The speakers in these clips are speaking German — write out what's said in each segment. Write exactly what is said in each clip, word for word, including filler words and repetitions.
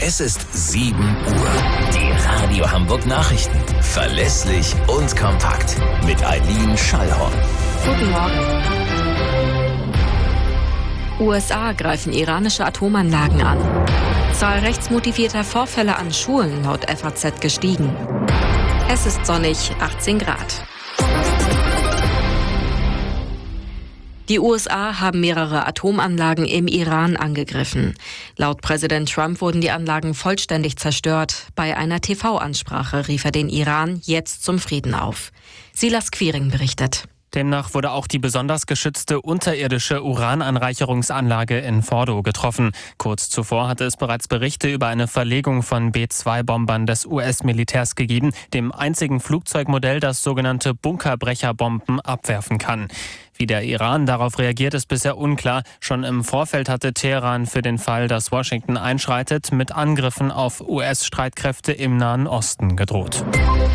Es ist sieben Uhr. Die Radio Hamburg Nachrichten. Verlässlich und kompakt. Mit Eileen Schallhorn. Guten Morgen. U S A greifen iranische Atomanlagen an. Zahl rechtsmotivierter Vorfälle an Schulen laut F A Z gestiegen. Es ist sonnig, achtzehn Grad. Die U S A haben mehrere Atomanlagen im Iran angegriffen. Laut Präsident Trump wurden die Anlagen vollständig zerstört. Bei einer T V-Ansprache rief er den Iran jetzt zum Frieden auf. Silas Quiring berichtet. Demnach wurde auch die besonders geschützte unterirdische Urananreicherungsanlage in Fordo getroffen. Kurz zuvor hatte es bereits Berichte über eine Verlegung von B zwei Bombern des U S-Militärs gegeben, dem einzigen Flugzeugmodell, das sogenannte Bunkerbrecherbomben abwerfen kann. Wie der Iran darauf reagiert, ist bisher unklar. Schon im Vorfeld hatte Teheran für den Fall, dass Washington einschreitet, mit Angriffen auf U S-Streitkräfte im Nahen Osten gedroht.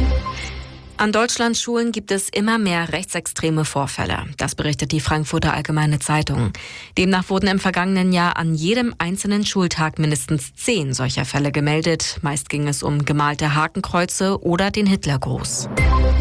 An Deutschlands Schulen gibt es immer mehr rechtsextreme Vorfälle. Das berichtet die Frankfurter Allgemeine Zeitung. Demnach wurden im vergangenen Jahr an jedem einzelnen Schultag mindestens zehn solcher Fälle gemeldet. Meist ging es um gemalte Hakenkreuze oder den Hitlergruß.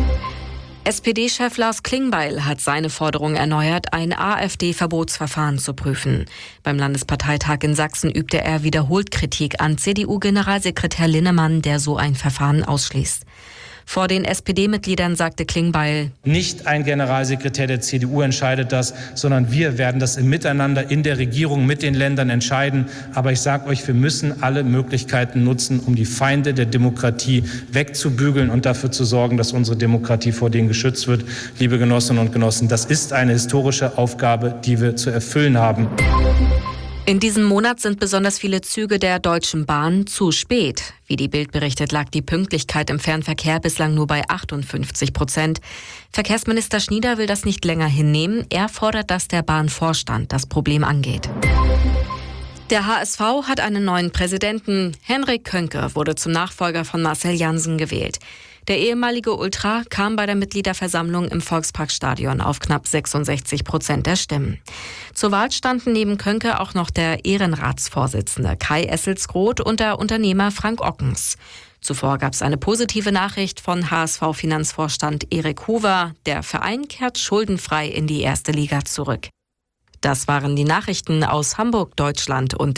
S P D-Chef Lars Klingbeil hat seine Forderung erneuert, ein AfD-Verbotsverfahren zu prüfen. Beim Landesparteitag in Sachsen übte er wiederholt Kritik an C D U-Generalsekretär Linnemann, der so ein Verfahren ausschließt. Vor den S P D-Mitgliedern sagte Klingbeil: Nicht ein Generalsekretär der C D U entscheidet das, sondern wir werden das im Miteinander in der Regierung mit den Ländern entscheiden. Aber ich sage euch, wir müssen alle Möglichkeiten nutzen, um die Feinde der Demokratie wegzubügeln und dafür zu sorgen, dass unsere Demokratie vor denen geschützt wird. Liebe Genossinnen und Genossen, das ist eine historische Aufgabe, die wir zu erfüllen haben. In diesem Monat sind besonders viele Züge der Deutschen Bahn zu spät. Wie die Bild berichtet, lag die Pünktlichkeit im Fernverkehr bislang nur bei achtundfünfzig Prozent. Verkehrsminister Schnieder will das nicht länger hinnehmen. Er fordert, dass der Bahnvorstand das Problem angeht. Der H S V hat einen neuen Präsidenten. Henrik Könke wurde zum Nachfolger von Marcel Jansen gewählt. Der ehemalige Ultra kam bei der Mitgliederversammlung im Volksparkstadion auf knapp sechsundsechzig Prozent der Stimmen. Zur Wahl standen neben Könke auch noch der Ehrenratsvorsitzende Kai Esselsgroth und der Unternehmer Frank Ockens. Zuvor gab es eine positive Nachricht von H S V-Finanzvorstand Erik Hoover. Der Verein kehrt schuldenfrei in die erste Liga zurück. Das waren die Nachrichten aus Hamburg, Deutschland und